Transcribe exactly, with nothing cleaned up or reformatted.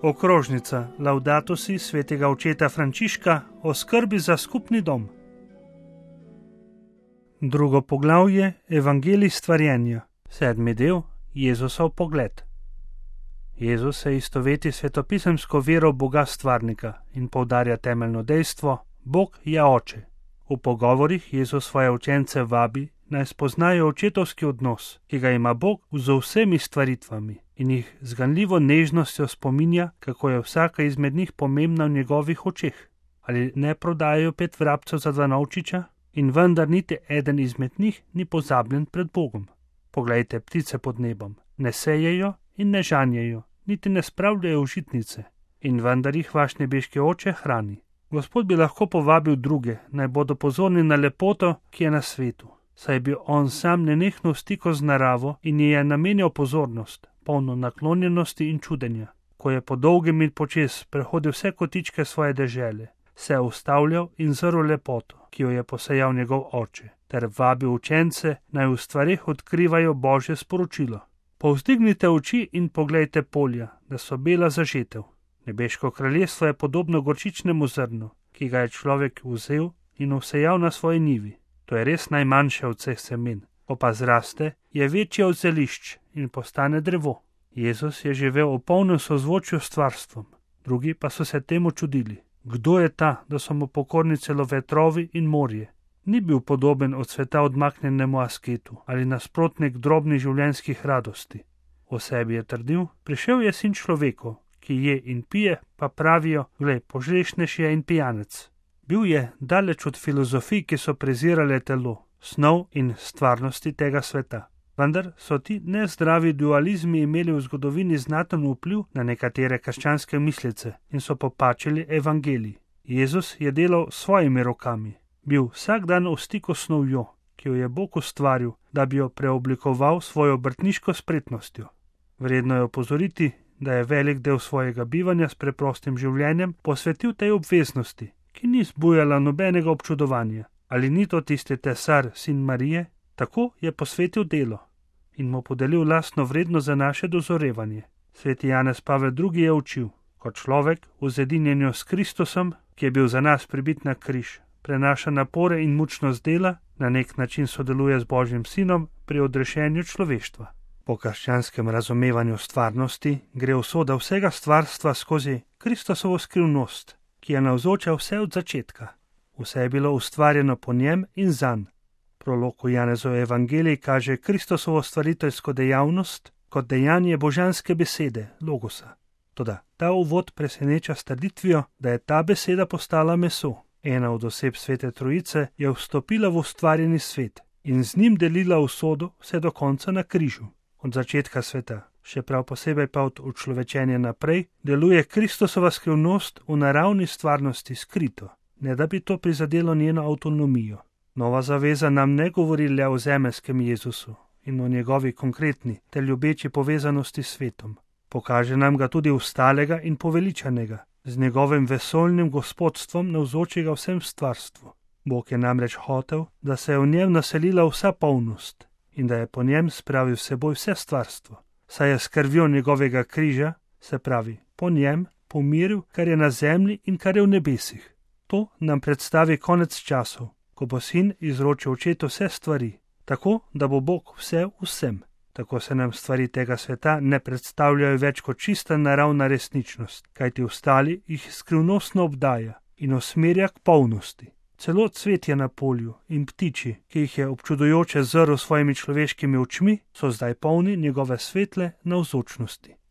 Okrožnica Laudato si svetega očeta Frančiška o skrbi za skupni dom. Drugo poglavje Evangelij stvarjenja, sedmi del Jezusov pogled. Jezus se istoveti svetopisemsko vero Boga stvarnika in poudarja temeljno dejstvo: Bog je oče. V pogovorih Jezus svoje učence vabi, naj spoznajo očetovski odnos, ki ga ima Bog z vsemi stvaritvami, in jih z ganljivo nežnostjo spominja, kako je vsaka izmed njih pomembna v njegovih očeh. Ali ne prodajajo pet vrabcev za dva novčiča? In vendar niti eden izmed njih ni pozabljen pred Bogom. Poglejte ptice pod nebom, ne sejejo in ne žanjejo, niti ne spravljajo v žitnice, in vendar jih vaš nebeški oče hrani. Gospod bi lahko povabil druge, naj bodo pozorni na lepoto, ki je na svetu, saj bi on sam nenehno v stiku z naravo in ji je namenjal pozornost, polno naklonjenosti in čudenja. Ko je po dolgem in počez prehodil vse kotičke svoje dežele, se je ustavljal in zrl lepoto, ki jo je posejal njegov oče, ter vabil učence, naj v stvareh odkrivajo Božje sporočilo. Povzdignite oči in poglejte polja, da so bela za žetev. Nebeško kraljestvo je podobno gorčičnemu zrnu, ki ga je človek vzel in vsejal na svoji njivi. To je res najmanjše od vseh semen. Ko pa zraste, je večje od zelišč in postane drevo. Jezus je živel v polnem sozvočju s stvarstvom, drugi pa so se temu čudili. Kdo je ta, da so mu pokorni celo vetrovi in morje? Ni bil podoben od sveta odmaknjenemu asketu ali nasprotnik drobnih življenjskih radosti. O sebi je trdil: prišel je sin človekov, ki je in pije, pa pravijo: glej, požrešnejši je in pijanec. Bil je daleč od filozofij, ki so prezirale telo, snov in stvarnosti tega sveta. Vendar so ti nezdravi dualizmi imeli v zgodovini znaten vpliv na nekatere krščanske mislice in so popačili evangelij. Jezus je delal s svojimi rokami, bil vsak dan v stiku s snovjo, ki jo je Bog ustvaril, da bi jo preoblikoval svojo obrtniško spretnostjo. Vredno je opozoriti, da je velik del svojega bivanja s preprostim življenjem posvetil tej obveznosti, ki ni zbujala nobenega občudovanja. Ali ni to tisti tesar, sin Marije? Tako je posvetil delo in mu podelil lastno vrednost za naše dozorevanje. Sveti Janez Pavel drugi je učil: kot človek v zedinjenju s Kristusom, ki je bil za nas pribit na križ, prenaša napore in mučnost dela, na nek način sodeluje z Božjim sinom pri odrešenju človeštva. Po krščanskem razumevanju stvarnosti gre usoda vsega stvarstva skozi Kristusovo skrivnost, ki je navzoča vse od začetka. Vse je bilo ustvarjeno po njem in zanj. Prolog v Janezovi evangeliji kaže Kristusovo stvariteljsko dejavnost kot dejanje božanske besede, logosa. Toda ta uvod preseneča s trditvijo, da je ta beseda postala meso. Ena od oseb Svete Trojice je vstopila v ustvarjeni svet in z njim delila usodo vse do konca na križu. Od začetka sveta, še prav posebej pa od učlovečenja naprej, deluje Kristusova skrivnost v naravni stvarnosti skrito, ne da bi to prizadelo njeno avtonomijo. Nova zaveza nam ne govori le o zemeljskem Jezusu in o njegovi konkretni ter ljubeči povezanosti s svetom. Pokaže nam ga tudi ustalega in poveličanega, z njegovim vesoljnim gospodstvom navzočega vsem stvarstvu. Bog je namreč hotel, da se je v njem naselila vsa polnost in da je po njem spravil seboj vse stvarstvo, saj je s krvjo njegovega križa, se pravi, po njem pomiril, kar je na zemlji in kar je v nebesih. To nam predstavi konec časov, ko bo sin izročil očetu vse stvari, tako da bo Bog vse vsem. Tako se nam stvari tega sveta ne predstavljajo več kot čista naravna resničnost, kajti ostali jih skrivnostno obdaja in usmerja k polnosti. Celo cvetje na polju in ptiči, ki jih je občudujoče zrl svojimi človeškimi očmi, so zdaj polni njegove svetle navzočnosti.